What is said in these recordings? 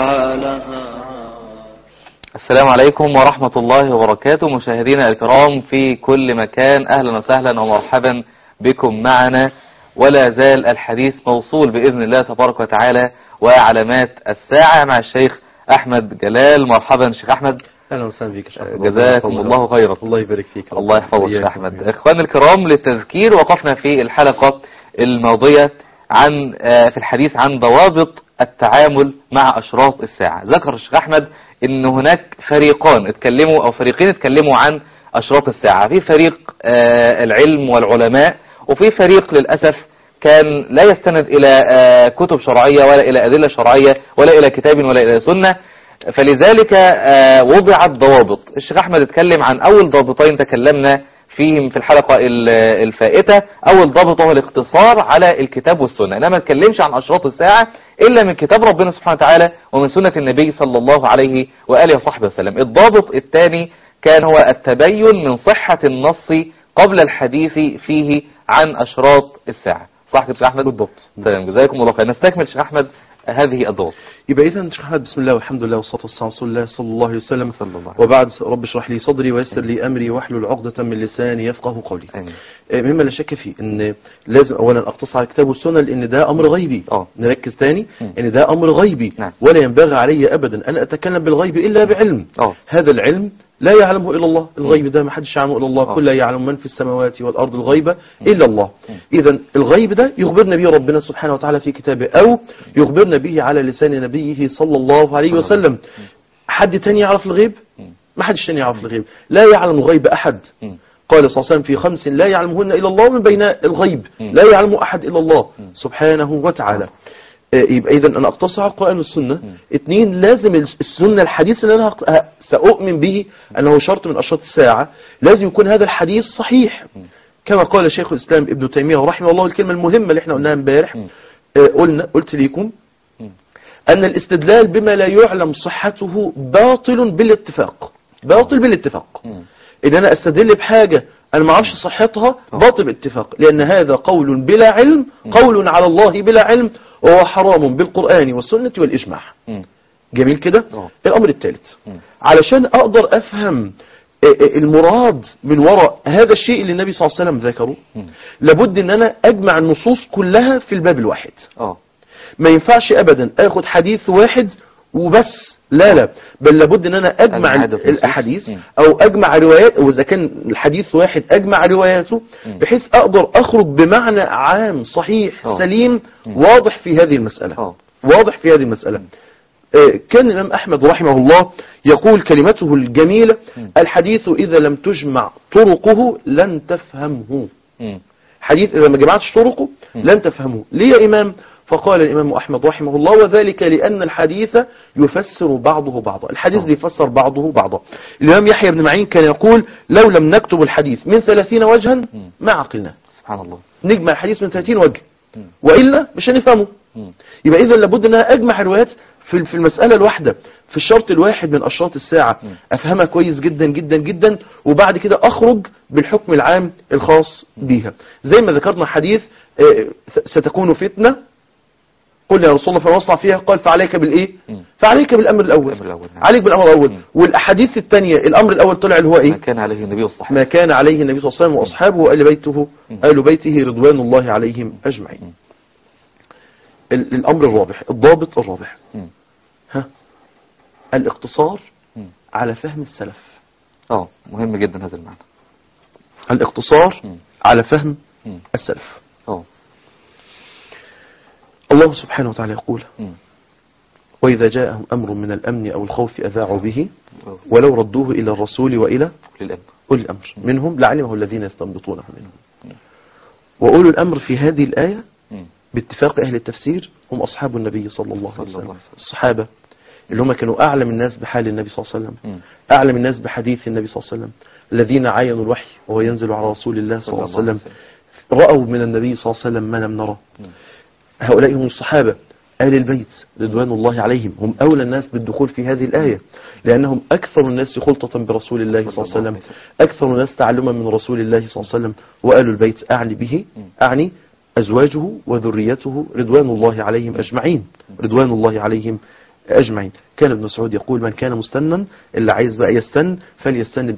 السلام عليكم ورحمة الله وبركاته، مشاهدينا الكرام في كل مكان، أهلا وسهلا ومرحبا بكم معنا. ولا زال الحديث موصول بإذن الله تبارك وتعالى وعلامات الساعة مع الشيخ أحمد جلال. مرحبا شيخ أحمد. أهلا وسهلا بك. جزاكم الله خيرا. الله يبارك فيك. الله يحفظك يا أحمد. إخواني الكرام، للتذكير وقفنا في الحلقة الماضية في الحديث عن ضوابط التعامل مع أشراط الساعة. ذكر الشيخ أحمد إن هناك فريقين اتكلموا عن أشراط الساعة. في فريق العلم والعلماء، وفي فريق للأسف كان لا يستند إلى كتب شرعية ولا إلى أدلة شرعية ولا إلى كتاب ولا إلى سنة، فلذلك وضعت ضوابط. الشيخ أحمد اتكلم عن أول ضابطين تكلمنا فيهم في الحلقة الفائتة. أول ضابط هو الاقتصار على الكتاب والسنة، إنما ما اتكلمش عن أشراط الساعة إلا من كتاب ربنا سبحانه وتعالى ومن سنة النبي صلى الله عليه وآله وصحبه وسلم. الضابط الثاني كان هو التبين من صحة النص قبل الحديث فيه عن أشراط الساعة. صح كده شيخ أحمد؟ بالضبط. تمام، جزاكم الله خير. نستكمل شيخ أحمد هذه الضوابط. يبقى إذا شيخ أحمد، بسم الله والحمد لله والصلاة والسلام على رسول الله صلى الله عليه وسلم. وبعد، رب اشرح لي صدري ويسر لي أمري واحلل عقدة من لساني يفقه قولي. مما لا شك فيه إن لازم أولا أقتصر على الكتاب والسنة، لأن ده أمر غيبي. نركز تاني إن ده أمر غيبي. ولا ينبغي علي أبدا أن أتكلم بالغيب إلا بعلم. هذا العلم لا يعلمه إلا الله. الغيب ده ما حدش يعلمه إلا الله. كل يعلم من في السماوات والأرض الغيبة إلا الله. إذا الغيب ده يخبرنا به ربنا سبحانه وتعالى في كتابه، أو يخبرنا به على لسان نبيه صلى الله عليه وسلم. حد تاني يعرف الغيب؟ ما حدش تاني يعرف الغيب. لا يعلم الغيب أحد. قال صلى الله عليه وسلم في 5 لا يعلمهن إلا الله، من بين الغيب لا يعلم أحد إلا الله سبحانه وتعالى. يبقى إذا أنا أقتصر على القرآن والسنة. 2، لازم السنة، الحديث اللي أنا سأؤمن به أنه شرط من أشراط الساعة، لازم يكون هذا الحديث صحيح. كما قال شيخ الإسلام ابن تيمية رحمه الله، الكلمة المهمة اللي احنا قلناها امبارح، قلت لكم أن الاستدلال بما لا يعلم صحته باطل بالاتفاق. باطل بالاتفاق. إذا أنا أستدل بحاجة أنا ما أعرفش صحتها، باطل بالاتفاق، لأن هذا قول بلا علم، قول على الله بلا علم، وهو حرام بالقرآن والسنة والإجماع. جميل كده. الأمر الثالث، علشان أقدر أفهم المراد من وراء هذا الشيء اللي النبي صلى الله عليه وسلم ذكره، لابد ان انا اجمع النصوص كلها في الباب الواحد. ما ينفعش ابدا اخد حديث واحد وبس، لا، بل لابد ان انا اجمع الاحاديث او اجمع روايات، او اذا كان الحديث واحد اجمع رواياته، بحيث اقدر اخرج بمعنى عام صحيح سليم واضح في هذه المسألة. واضح في هذه المسألة. كان الإمام أحمد رحمه الله يقول كلمته الجميلة: الحديث إذا لم تجمع طرقه لن تفهمه. حديث إذا ما جمعتش طرقه لن تفهمه. ليه يا إمام؟ فقال الإمام أحمد رحمه الله: وذلك لأن الحديث يفسر بعضه بعضا. الحديث بيفسر بعضه بعضا. الإمام يحيى بن معين كان يقول: لو لم نكتب الحديث من 30 وجها ما عقلنا. سبحان الله. نجمع الحديث من 30 وجه وإلا مش هنفهمه. يبقى إذا لابد أن أجمع الروايات في المسألة الواحدة، في الشرط الواحد من أشراط الساعة، أفهمها كويس جدا جدا جدا، وبعد كده أخرج بالحكم العام الخاص بيها. زي ما ذكرنا حديث ستكون فتنة، قل يا رسول الله فما نصنع فيها؟ قال: فعليك بالإيه؟ فعليك بالأمر الأول. عليك بالأمر الأول. والأحاديث الثانية، الأمر الأول طلع اللي هو إيه؟ ما كان عليه النبي والصحابة، ما كان عليه النبي صلى الله عليه وسلم وأصحابه وآل بيته رضوان الله عليهم أجمعين. الأمر الرابع، الضابط الرابع، الاقتصار على فهم السلف. مهم جدا هذا المعنى، الاقتصار على فهم السلف. الله سبحانه وتعالى يقول: وإذا جاءهم أمر من الأمن أو الخوف أذاعوا به ولو ردوه إلى الرسول وإلى أولي الأمر منهم لعلمه الذين يستنبطونه منهم. وأولو الأمر في هذه الآية باتفاق أهل التفسير هم أصحاب النبي صلى الله عليه وسلم، الصحابة اللي هم كانوا أعلم الناس بحال النبي صلى الله عليه وسلم، أعلم الناس بحديث النبي صلى الله عليه وسلم، الذين عاينوا الوحي وهو ينزل على رسول الله صلى الله عليه وسلم، رأوا من النبي صلى الله عليه وسلم ما لم نرى. هؤلاء هم الصحابة آل البيت رضوان الله عليهم، هم أولى الناس بالدخول في هذه الآية، لأنهم أكثر الناس خلطة برسول الله صلى الله عليه وسلم، أكثر الناس تعلما من رسول الله صلى الله عليه وسلم. وآل البيت أعني به أعني أزواجه وذريته رضوان الله عليهم أجمعين، رضوان الله عليهم أجمعين. كان ابن مسعود يقول: من كان مستنا، اللي عايز بقى يستن فليستن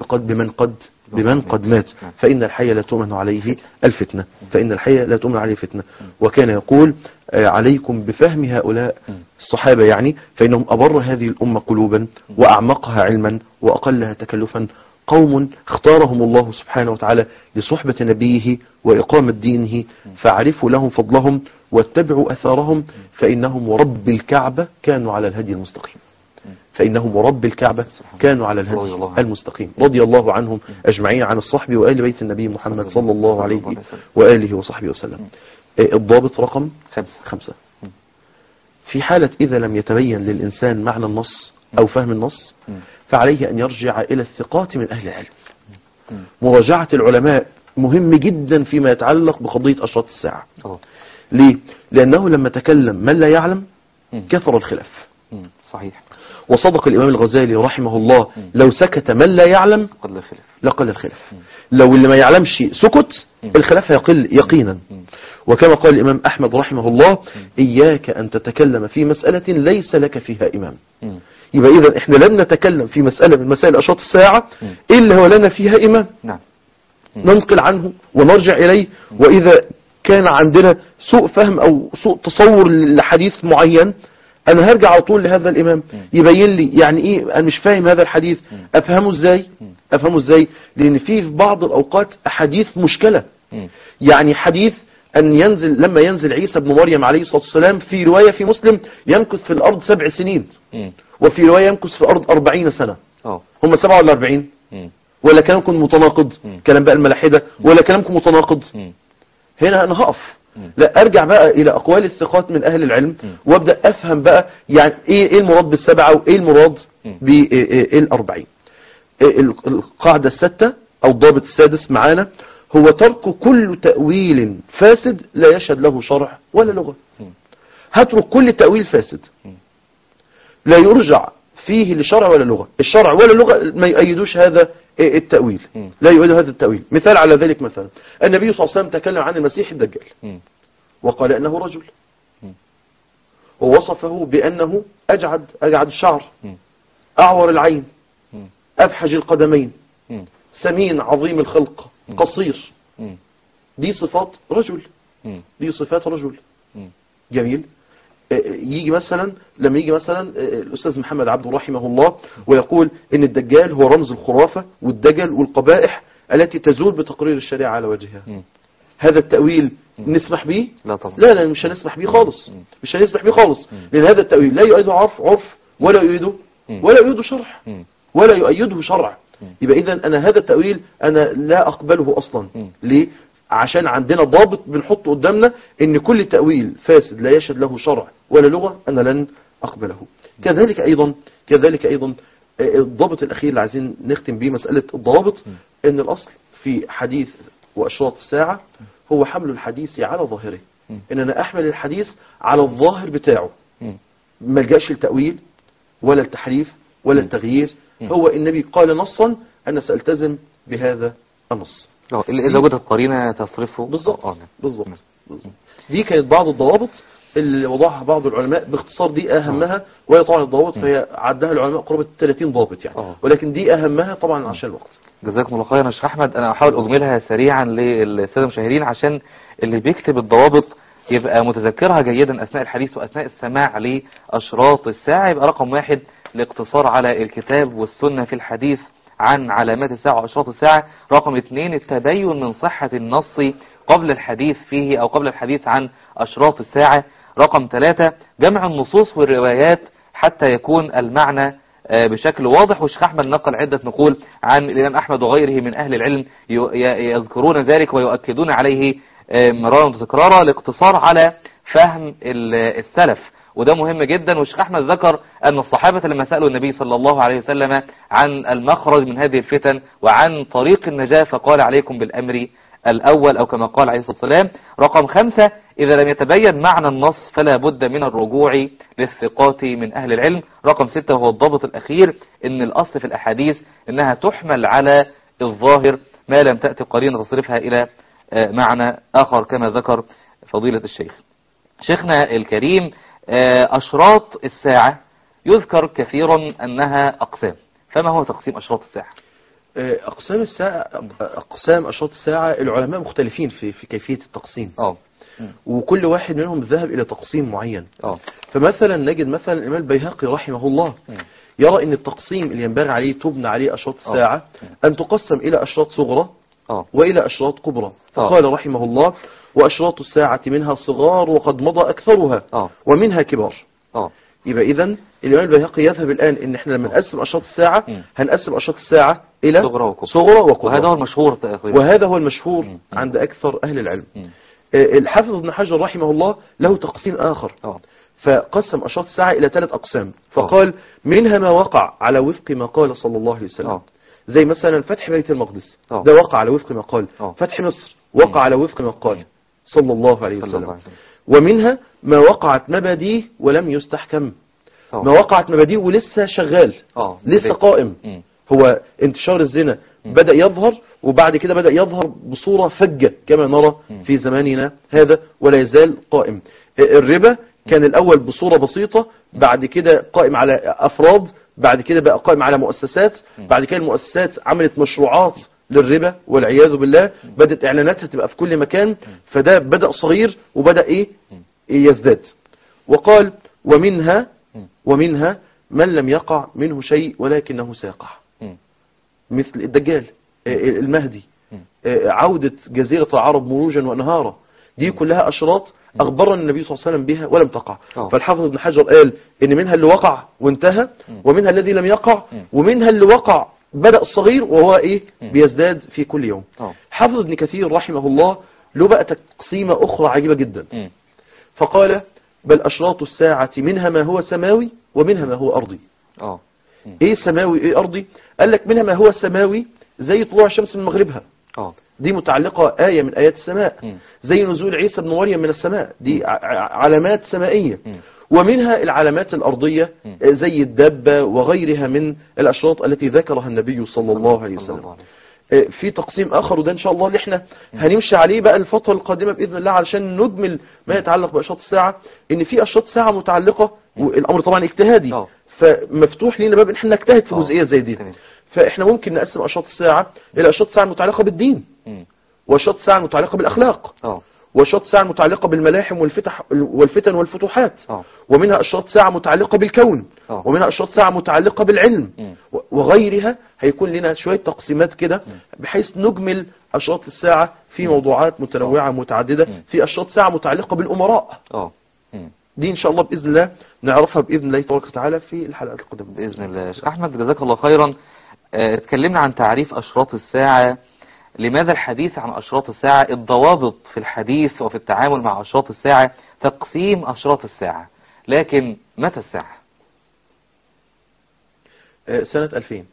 بمن قد مات، فإن الحي لا تؤمن عليه الفتنة، فإن الحي لا تؤمن عليه فتنة. وكان يقول: عليكم بفهم هؤلاء الصحابة، يعني فإنهم أبر هذه الأمة قلوبا وأعمقها علما وأقلها تكلفا، قوم اختارهم الله سبحانه وتعالى لصحبة نبيه وإقامة دينه، فاعرفوا لهم فضلهم واتبعوا أثارهم، فإنهم ورب الكعبة كانوا على الهدي المستقيم، فإنهم ورب الكعبة كانوا على الهدي المستقيم. رضي الله عنهم أجمعين، عن الصحب وآل بيت النبي محمد صلى الله عليه وآله وصحبه وسلم. الضابط رقم 5: في حالة إذا لم يتبين للإنسان معنى النص أو فهم النص، فعليه أن يرجع إلى الثقات من أهل العلم. مراجعة العلماء مهم جدا فيما يتعلق بقضية أشراط الساعة. ليه؟ لأنه لما تكلم من لا يعلم كثر الخلاف. صحيح. وصدق الإمام الغزالي رحمه الله: لو سكت من لا يعلم لقل الخلاف. لو اللي ما يعلمش سكت الخلاف يقل يقينا. وكما قال الإمام أحمد رحمه الله: إياك أن تتكلم في مسألة ليس لك فيها إمام. يبقى إذا إحنا لم نتكلم في مسألة من مسائل أشراط الساعة إلا هو لنا فيها إمام ننقل عنه ونرجع إليه. وإذا كان عندنا سوء فهم أو سوء تصور لحديث معين، أنا هرجع على طول لهذا الإمام يبين لي يعني إيه أنا مش فاهم هذا الحديث، أفهمه إزاي. لأن في بعض الأوقات أحاديث مشكلة. يعني حديث أن لما ينزل عيسى بن مريم عليه الصلاة والسلام، في رواية في مسلم يمكث في الأرض 7 سنين، وفي رواية يمكث في الأرض 40 سنة. هم 7 ولا 40؟ ولا كلامكم متناقض؟ كلام بقى الملاحدة، ولا كلامكم متناقض؟ هنا أنا هقف، لا أرجع بقى إلى أقوال الثقات من أهل العلم وأبدأ أفهم بقى يعني إيه المراد ب7 وإيه المراد ب40. القاعدة السادسة أو الضابط السادس معانا هو ترك كل تأويل فاسد لا يشهد له شرع ولا لغة. هترك كل تأويل فاسد لا يرجع فيه لشرع ولا لغة. الشرع ولا لغة ما يؤيدوش هذا التأويل، لا يؤيد هذا التأويل. مثال على ذلك، مثلا النبي صلى الله عليه وسلم تكلم عن المسيح الدجال وقال أنه رجل، ووصفه بأنه أجعد الشعر، أعور العين، أفحج القدمين، سمين عظيم الخلق، قصير. دي صفات رجل، دي صفات رجل. جميل. يجي مثلا لما يجي مثلا الأستاذ محمد عبده رحمه الله ويقول إن الدجال هو رمز الخرافة والدجل والقبائح التي تزول بتقرير الشريعة على وجهها. هذا التأويل نسمح به؟ لا طبعا. لا مش هنسمح به خالص، مش هنسمح به خالص، لأن هذا التأويل لا يؤيده عرف ولا يؤيده شرع ولا يؤيده شرع. يبقى إذن أنا هذا التأويل أنا لا أقبله أصلا. ليه؟ عشان عندنا ضابط بنحطه قدامنا إن كل تأويل فاسد لا يشهد له شرع ولا لغة أنا لن أقبله. كذلك أيضا الضابط الأخير اللي عايزين نختم به مسألة الضوابط، إن الأصل في حديث وأشراط الساعة هو حمل الحديث على ظاهره، إن أنا أحمل الحديث على الظاهر بتاعه، ما لجأش التأويل ولا التحريف ولا التغيير. هو النبي قال نصا أنا سألتزم بهذا النص. إذا وجدت قرينة تصرفه. بالضبط. دي كانت بعض الضوابط اللي وضعها بعض العلماء باختصار. دي أهمها، وهي طبعا الضوابط فهي عدها العلماء قرابة 30 ضابط يعني، ولكن دي أهمها طبعا عشان الوقت. جزاكم الله خيرا يا شيخ أحمد. أنا أحاول أجملها سريعا للسادة المشاهدين عشان اللي بيكتب الضوابط يبقى متذكرها جيدا أثناء الحديث وأثناء السماع لأشراط الساعة. يبقى رقم 1 الاقتصار على الكتاب والسنة في الحديث عن علامات الساعة وأشراط الساعة. رقم 2 التبين من صحة النص قبل الحديث فيه أو قبل الحديث عن أشراط الساعة. رقم 3 جمع النصوص والروايات حتى يكون المعنى بشكل واضح. والشيخ أحمد نقل عدة نقول عن الإمام أحمد وغيره من أهل العلم يذكرون ذلك ويؤكدون عليه مرارا وتكرارا. الاقتصار على فهم السلف وده مهم جدا. والشيخ أحمد ذكر أن الصحابة لما سألوا النبي صلى الله عليه وسلم عن المخرج من هذه الفتن وعن طريق النجاة فقال عليكم بالأمر الأول أو كما قال عليه الصلاة والسلام. رقم 5 إذا لم يتبين معنى النص فلا بد من الرجوع للثقات من أهل العلم. رقم 6 هو الضابط الأخير إن الأصل في الأحاديث إنها تحمل على الظاهر ما لم تأتي قرينة تصرفها إلى معنى آخر كما ذكر فضيلة الشيخ. شيخنا الكريم أشراط الساعة يذكر كثيرا أنها أقسام، فما هو تقسيم أشراط الساعة؟ أقسام أشراط الساعة العلماء مختلفين في كيفية التقسيم. وكل واحد منهم ذهب إلى تقسيم معين. فمثلا نجد مثلا الإمام البيهقي رحمه الله يرى أن التقسيم اللي ينبغي عليه تبنى عليه أشراط الساعة أن تقسم إلى أشراط صغرى وإلى أشراط كبرى. فقال رحمه الله: وأشراط الساعة منها صغار وقد مضى أكثرها ومنها كبار. يبقى إذن الإمام البيهقي يذهب الآن إن إحنا لما نقسم أشراط الساعة هنقسم أشراط الساعة إلى صغرى وكبرى. وهذا هو المشهور وهذا هو المشهور عند أكثر أهل العلم. الحافظ ابن حجر رحمه الله له تقسيم آخر، فقسم أشراط الساعة إلى 3 أقسام. فقال: منها ما وقع على وفق ما قال صلى الله عليه وسلم، زي مثلا فتح بيت المقدس، ده وقع على وفق ما قال. فتح مصر وقع على وفق ما قال صلى الله عليه وسلم. ومنها ما وقعت مبادئه ولم يستحكم، ما وقعت مبادئه ولسه شغال، لسه قائم. هو انتشار الزنا بدأ يظهر، وبعد كده بدأ يظهر بصورة فجة كما نرى في زماننا هذا، ولا يزال قائم. الربا كان الأول بصورة بسيطة، بعد كده قائم على أفراد، بعد كده بقى قائم على مؤسسات، بعد كده المؤسسات عملت مشروعات للربا والعياذ بالله، بدأت إعلاناتها تبقى في كل مكان. فده بدأ صغير وبدأ يزداد. وقال: ومنها من لم يقع منه شيء ولكنه سيقع، مثل الدجال، المهدي، عودة جزيرة العرب مروجا وانهارا. دي كلها أشراط أخبرنا النبي صلى الله عليه وسلم بها ولم تقع. فالحافظ ابن حجر قال إن منها اللي وقع وانتهى، ومنها الذي لم يقع، ومنها اللي وقع بدأ الصغير وهو بيزداد في كل يوم. حافظ ابن كثير رحمه الله له بقى تقسيمة أخرى عجيبة جدا. فقال: بل أشراط الساعة منها ما هو سماوي ومنها ما هو أرضي. إيه سماوي إيه أرضي؟ قال لك منها ما هو سماوي زي طلوع الشمس من مغربها، دي متعلقة آية من آيات السماء، زي نزول عيسى بن مريم من السماء، دي علامات سمائية. ومنها العلامات الأرضية زي الدابة وغيرها من الأشراط التي ذكرها النبي صلى الله عليه وسلم. في تقسيم آخر، وده إن شاء الله اللي احنا هنمشي عليه بقى الفترة القادمة بإذن الله علشان نجمل ما يتعلق بأشراط الساعة. إن في أشراط ساعة متعلقة، والأمر طبعا اجتهادي، فمفتوح لنا باب إن احنا نجتهد في جزئية زي دي. فإحنا ممكن نقسم أشراط الساعة إلى أشراط الساعة المتعلقة بالدين، وأشراط الساعة المتعلقة بالأخلاق، وأشراط الساعة المتعلقة بالملاحم والفتن والفتوحات، ومنها أشراط ساعة متعلقة بالكون، ومنها أشراط ساعة متعلقة بالعلم وغيرها. هيكون لنا شوية تقسيمات كده بحيث نجمل أشراط الساعة في موضوعات متنوعة متعددة. في أشراط ساعة متعلقة بالأمراء، دي إن شاء الله بإذن الله نعرفها بإذن الله تبارك وتعالى في الحلقات القادمة بإذن الله. شيخ أحمد جزاك الله خيرا. اتكلمنا عن تعريف أشراط الساعة، لماذا الحديث عن أشراط الساعة؟ الضوابط في الحديث وفي التعامل مع أشراط الساعة، تقسيم أشراط الساعة، لكن متى الساعة؟ سنة 2000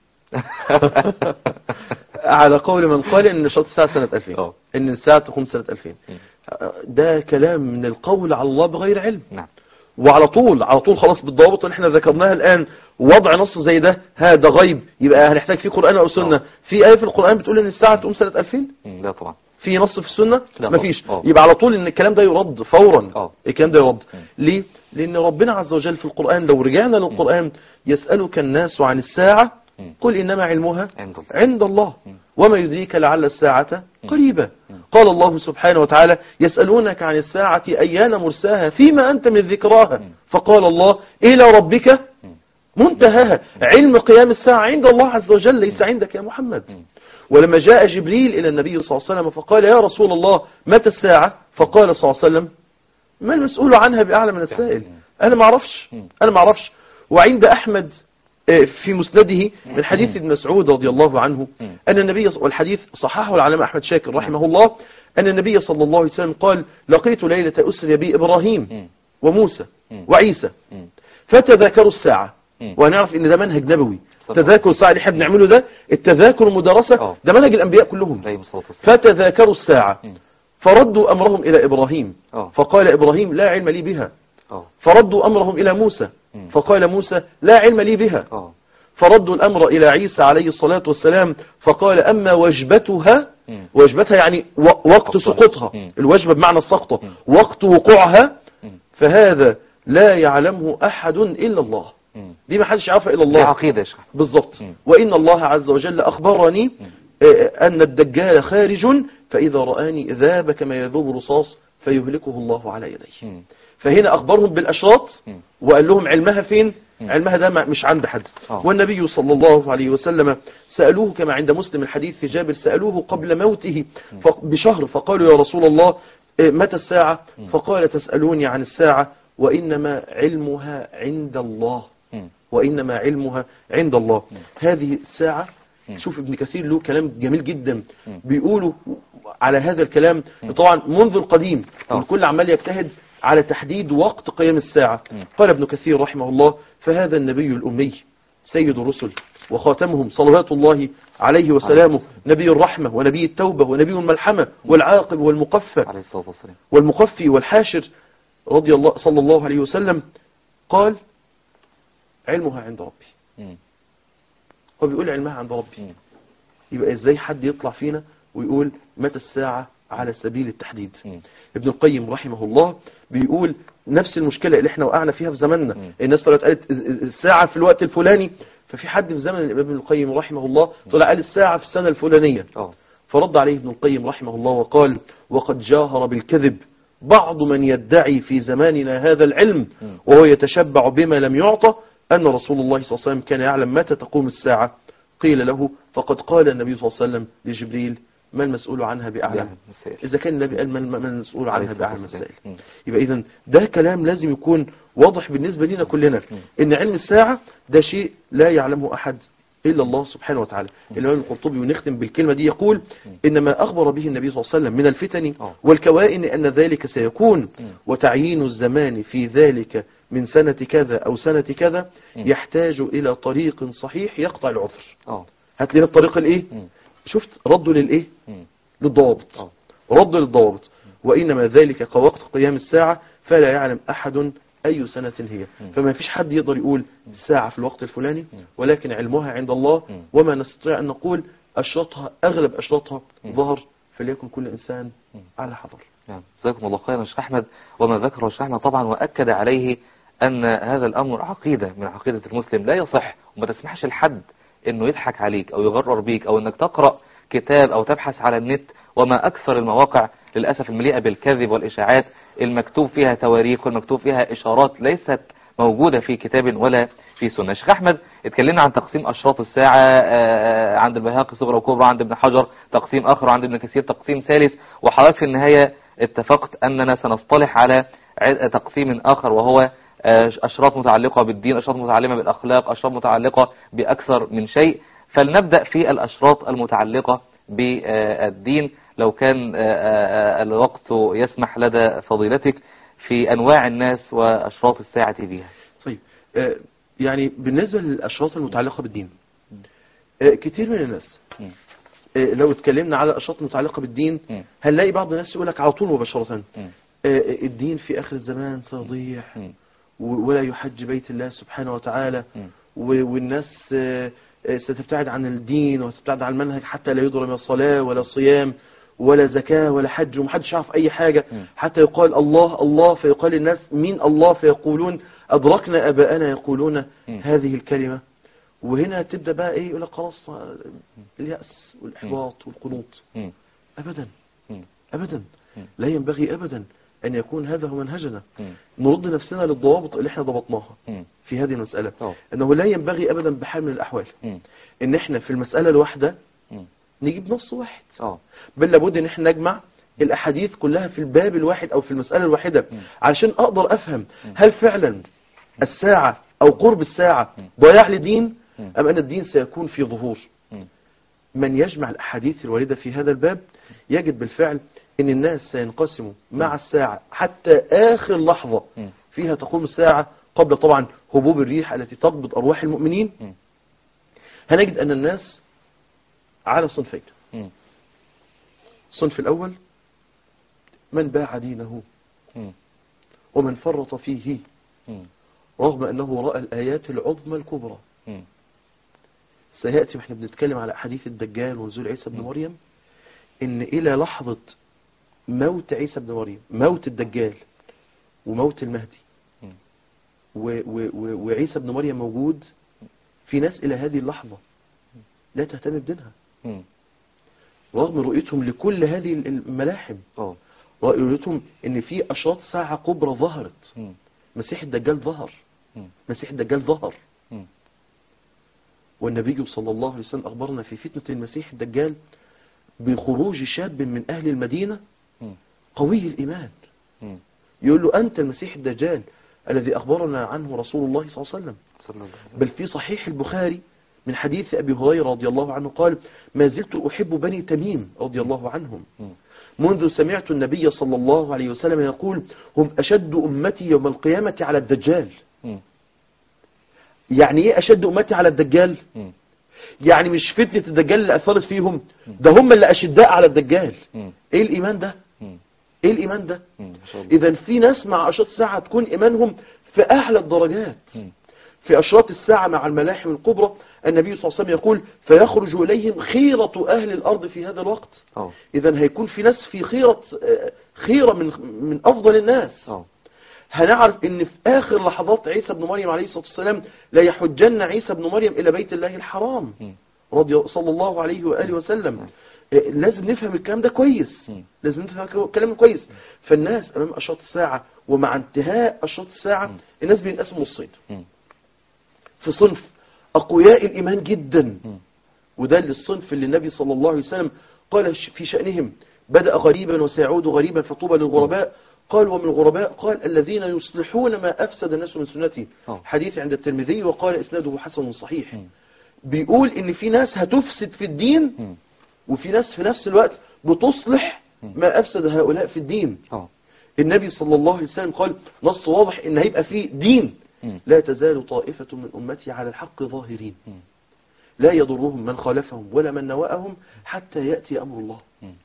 على قول من قال ان أشراط الساعة سنة 2000، ان الساعة تقوم سنة 2000. ده كلام من القول على الله بغير علم. وعلى طول خلاص بالضوابط اللي احنا ذكرناها الآن، وضع نص زي ده هذا غيب، يبقى هنحتاج فيه قرآن أو سنة. في آية في القرآن بتقول ان الساعة تقوم سنة 2000؟ لا طبعا. في نص في السنة؟ مفيش. يبقى على طول ان الكلام ده يرد فورا. الكلام ده يرد. ليه؟ لأن ربنا عز وجل في القرآن، لو رجعنا للقرآن: يسألك الناس عن الساعة قل إنما علمها عند الله وما يدريك لعل الساعة قريبة. قال الله سبحانه وتعالى: يسألونك عن الساعة أيان مرساها فيما أنت من ذكراها. فقال الله: إلى ربك منتهاها. علم قيام الساعة عند الله عز وجل، ليس عندك يا محمد. ولما جاء جبريل إلى النبي صلى الله عليه وسلم فقال: يا رسول الله متى الساعة؟ فقال صلى الله عليه وسلم: ما المسؤول عنها بأعلى من السائل، أنا ما أعرفش. وعند أحمد في مسنده من حديث ابن مسعود رضي الله عنه أن النبي، والحديث صححه العلامة أحمد شاكر رحمه الله، أن النبي صلى الله عليه وسلم قال: لقيت ليلة أسري بي إبراهيم وموسى وعيسى فتذاكروا الساعة. وهنعرف ان ده منهج نبوي، تذاكر الساعة اللي احنا بنعمله ده، التذاكر المدرسة ده منهج الأنبياء كلهم. فتذاكروا الساعة فردوا أمرهم إلى إبراهيم فقال إبراهيم: لا علم لي بها. فردوا أمرهم إلى موسى فقال موسى: لا علم لي بها. فردوا الأمر إلى عيسى عليه الصلاة والسلام فقال: أما وجبتها يعني وقت سقوطها، الوجبة بمعنى السقطة، وقت وقوعها، فهذا لا يعلمه أحد إلا الله. دي ما حدش يعرفها إلا الله. دي عقيدة يا شيخ. بالضبط. وإن الله عز وجل أخبرني أن الدجال خارج فإذا رآني ذاب كما يذوب رصاص فيهلكه الله على يديه. فهنا أخبرهم بالأشراط وقال لهم علمها فين؟ علمها ده مش عند حد. والنبي صلى الله عليه وسلم سألوه كما عند مسلم الحديث في جابر، سألوه قبل موته بشهر فقالوا يا رسول الله متى الساعة؟ فقال تسألوني عن الساعة وإنما علمها عند الله. وإنما علمها عند الله. هذه الساعة، شوف ابن كثير له كلام جميل جدا بيقولوا على هذا الكلام طبعا منذ القديم، والكل عمال يجتهد على تحديد وقت قيام الساعة. قال ابن كثير رحمه الله فهذا النبي الأمي سيد الرسل وخاتمهم صلوات الله عليه وسلامه، نبي الرحمة ونبي التوبة ونبي الملحمة والعاقب والمقفى والمقفي والحاشر رضي الله صلى الله عليه وسلم قال علمها عند ربي. هو بيقول علمها عند ربي. يبقى ازاي حد يطلع فينا ويقول متى الساعة على سبيل التحديد؟ ابن القيم رحمه الله بيقول نفس المشكلة اللي احنا وقعنا فيها في زماننا. الناس طلعت قالت الساعة في الوقت الفلاني، ففي حد في زمن ابن القيم رحمه الله طلع قال الساعة في السنة الفلانية. فرد عليه ابن القيم رحمه الله وقال وقد جاهر بالكذب بعض من يدعي في زماننا هذا العلم وهو يتشبع بما لم يعطى أن رسول الله صلى الله عليه وسلم كان يعلم متى تقوم الساعة. قيل له فقد قال النبي صلى الله عليه وسلم لجبريل ما المسؤول عنها بأعلم. إذا كان النبي قال ما المسؤول عنها بأعلم السائل. يبقى إذن ده كلام لازم يكون واضح بالنسبة لنا كلنا، إن علم الساعة ده شيء لا يعلمه أحد إلا الله سبحانه وتعالى. الإمام القرطبي ونختم بالكلمة دي يقول إنما أخبر به النبي صلى الله عليه وسلم من الفتن والكوائن أن ذلك سيكون، وتعيين الزمان في ذلك من سنة كذا أو سنة كذا يحتاج إلى طريق صحيح يقطع العذر. هات لنا الطريق الإيه؟ شفت ردوا للإيه؟ للضوابط. ردوا للضوابط. وإنما ذلك كوقت قيام الساعة فلا يعلم أحد أي سنة هي. فما فيش حد يقدر يقول ساعة في الوقت الفلاني، ولكن علمها عند الله. وما نستطيع أن نقول أشرطها أغلب أشرطها ظهر، فليكن كل إنسان على حذر. جزاكم الله خيرا شيخ أحمد. وما ذكره شيخ أحمد طبعا وأكد عليه أن هذا الأمر عقيدة من عقيدة المسلم لا يصح، وما تسمحش لحد أنه يضحك عليك أو يغرر بيك أو أنك تقرأ كتاب أو تبحث على النت. وما أكثر المواقع للأسف المليئة بالكذب والإشاعات المكتوب فيها تواريخ والمكتوب فيها إشارات ليست موجودة في كتاب ولا في سنة. شيخ أحمد اتكلمنا عن تقسيم أشراط الساعة عند البيهقي صغرى وكبرى، عند ابن حجر تقسيم آخر، عند ابن كثير تقسيم ثالث، وحضرتك في النهاية اتفقت أننا سنصطلح على تقسيم آخر وهو أشراط متعلقة بالدين، أشراط متعلقة بالأخلاق، أشراط متعلقة بأكثر من شيء. فلنبدأ في الأشراط المتعلقة بالدين لو كان الوقت يسمح لدى فضيلتك في أنواع الناس وأشراط الساعة بها. طيب يعني بالنسبة للأشراط المتعلقة بالدين كتير من الناس لو اتكلمنا على أشراط متعلقة بالدين هنلاقي بعض الناس يقول لك على طول مباشرة الدين في آخر الزمان سيضيع ولا يحج بيت الله سبحانه وتعالى والناس ستبتعد عن الدين وستبتعد عن المنهج حتى لا يدرى من الصلاة ولا صيام ولا زكاة ولا حج ومحدش يعرف أي حاجة حتى يقال الله الله فيقال الناس مين الله فيقولون أدركنا أباءنا يقولون هذه الكلمة. وهنا تبدأ بقى إيه يقول لك خلاص اليأس والإحباط والقنوط. أبدا أبدا لا ينبغي أبدا أن يكون هذا هو منهجنا. نرد نفسنا للضوابط اللي احنا ضبطناها في هذه المسألة. أنه لا ينبغي أبدا بحال من الأحوال أن احنا في المسألة الواحدة نجيب نص واحد، بل لابد أن احنا نجمع الأحاديث كلها في الباب الواحد أو في المسألة الواحدة علشان أقدر أفهم هل فعلا الساعة أو قرب الساعة ضياع لدين أم أن الدين سيكون في ظهور. من يجمع الأحاديث الواردة في هذا الباب يجد بالفعل ان الناس سينقسموا مع الساعة حتى آخر لحظة فيها تقوم الساعة قبل طبعا هبوب الريح التي تقبض أرواح المؤمنين. هنجد أن الناس على صنفين. الصنف الأول من باع دينه ومن فرط فيه رغم أنه رأى الآيات العظمى الكبرى. سيأتي وإحنا بنتكلم على حديث الدجال ونزول عيسى بن مريم إن إلى لحظة موت عيسى بن مريم، موت الدجال وموت المهدي، وعيسى ابن مريم موجود، في ناس إلى هذه اللحظة لا تهتم بدينها رغم رؤيتهم لكل هذه الملاحم. رؤيتهم ان في اشراط ساعة كبرى ظهرت، مسيح الدجال ظهر، مسيح الدجال ظهر. والنبي صلى الله عليه وسلم أخبرنا في فتنة المسيح الدجال بخروج شاب من أهل المدينة قوي الإيمان، يقول له أنت المسيح الدجال الذي أخبرنا عنه رسول الله صلى الله عليه وسلم. بل في صحيح البخاري من حديث أبي هريرة رضي الله عنه قال: ما زلت أحب بني تميم رضي الله عنهم منذ سمعت النبي صلى الله عليه وسلم يقول: هم أشد أمتي يوم القيامة على الدجال. يعني ايه أشد أمتي على الدجال؟ يعني مش فتنة الدجال اللي أثرت فيهم، ده هم اللي أشداء على الدجال. ايه الإيمان ده؟ ايه الإيمان ده؟ إذا في ناس مع أشراط الساعة تكون إيمانهم في أعلى الدرجات. في أشراط الساعة مع الملاحم الكبرى النبي صلى الله عليه وسلم يقول: فيخرج إليهم خيرة أهل الأرض في هذا الوقت. إذا هيكون في ناس في خيرة من أفضل الناس. هنعرف ان في آخر لحظات عيسى بن مريم عليه الصلاة والسلام لا يحجن عيسى بن مريم إلى بيت الله الحرام صلى الله عليه وآله وسلم. لازم نفهم الكلام ده كويس، لازم نفهم الكلام كويس. فالناس أمام أشراط الساعة ومع انتهاء أشراط الساعة الناس بينقسموا نصين. في صنف أقوياء الإيمان جدا، وده الصنف اللي النبي صلى الله عليه وسلم قال في شأنهم: بدأ غريبا وسيعود غريبا فطوبى للغرباء. قال: ومن الغرباء قال: الذين يصلحون ما أفسد الناس من سنتي. حديث عند الترمذي وقال إسناده حسن صحيح. بيقول إن في ناس هتفسد في الدين، وفي ناس في نفس الوقت بتصلح ما أفسد هؤلاء في الدين. النبي صلى الله عليه وسلم قال نص واضح إن هيبقى فيه دين: لا تزال طائفة من أمتي على الحق ظاهرين لا يضرهم من خالفهم ولا من نواءهم حتى يأتي أمر الله.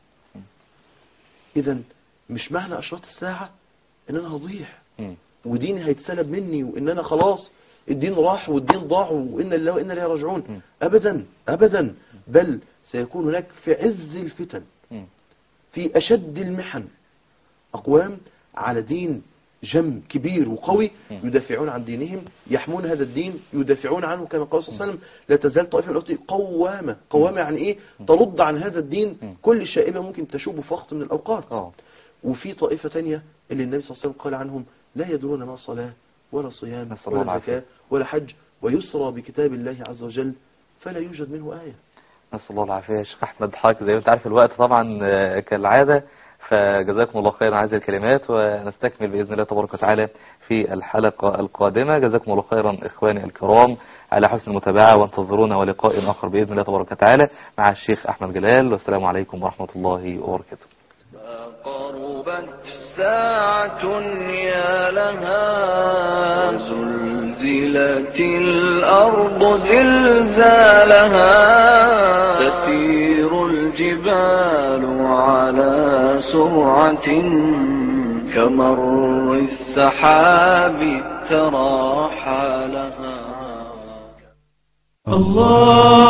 إذا مش معنى أشراط الساعة إن أنا هضيع وديني هيتسلب مني وإن أنا خلاص الدين راح والدين ضاع وإن الله وإن لا يرجعون. أبدا أبدا، بل سيكون هناك في عز الفتن، في أشد المحن، أقوام على دين جم كبير وقوي يدافعون عن دينهم، يحمون هذا الدين، يدافعون عنه كما قال صلى الله عليه وسلم: لا تزال طائفة من أمتي قوامة. قوامة يعني إيه؟ ترد عن هذا الدين كل شائبة ممكن تشوب في وقت من الأوقات. وفي طائفة تانية اللي النبي صلى الله عليه وسلم قال عنهم: لا يدرون ما صلاة ولا صيام ولا زكاة ولا حج، ويسرى بكتاب الله عز وجل فلا يوجد منه آية. نسأل الله العافية. يا شيخ أحمد حضرتك زي ما أنت عارف الوقت طبعا كالعادة، فجزاكم الله خيرا على هذه الكلمات، ونستكمل بإذن الله تبارك وتعالى في الحلقة القادمة. جزاكم الله خيرا إخواني الكرام على حسن المتابعة، وانتظرونا ولقاء آخر بإذن الله تبارك وتعالى مع الشيخ أحمد جلال، والسلام عليكم ورحمة الله وبركاته. قربت ساعة يا لها، زلزلت الأرض زلزالها، تسير الجبال على سرعة كمر السحاب ترى حالها. الله